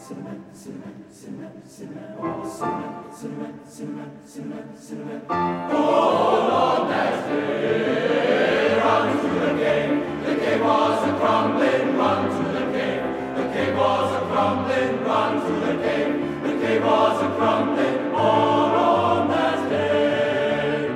All on that day, run to the cave. The cave was a crumbling, run to the cave. The cave was a crumbling, run to the cave. The cave was a crumbling, all on that day.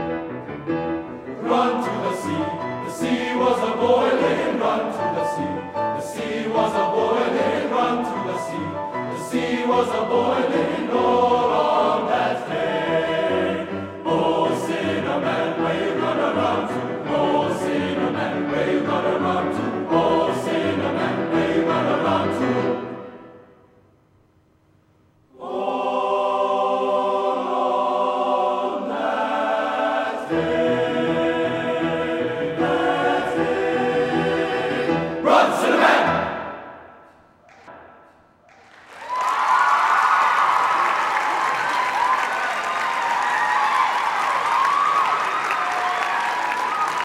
Run to the sea was a boiling, run to the sea. The sea was a boiling, run to the sea. The sea was a boiling.